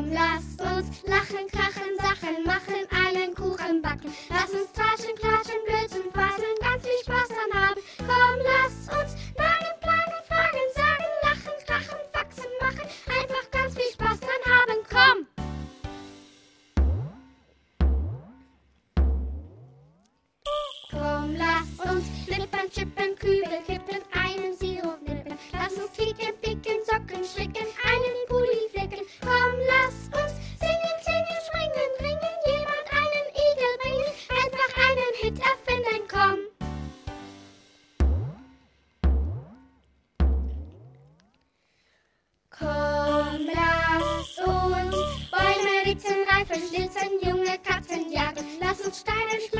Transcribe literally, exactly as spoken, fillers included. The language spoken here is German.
Komm, lasst uns lachen, krachen, Sachen machen, einen Kuchen backen. Lass uns tratschen, klatschen, Blödsinn quasseln, ganz viel Spaß dran haben. Komm, lasst uns malen, planen, fragen, sagen, lachen, krachen, wachsen, machen, einfach ganz viel Spaß dran haben. Komm! Komm, lasst uns flippern, chippen, Kübel kippen, einen Sirup nippen. Lass uns flicken, picken, Socken stricken, einen Pulli flicken. Komm, lasst uns singen, klingen, springen, bringen, jemand einen Igel bringen, einfach einen Hit erfinden, komm. Komm, lasst uns Bäume ritzen, Reifen schlitzen, junge Katzen jagen. Lass uns Steine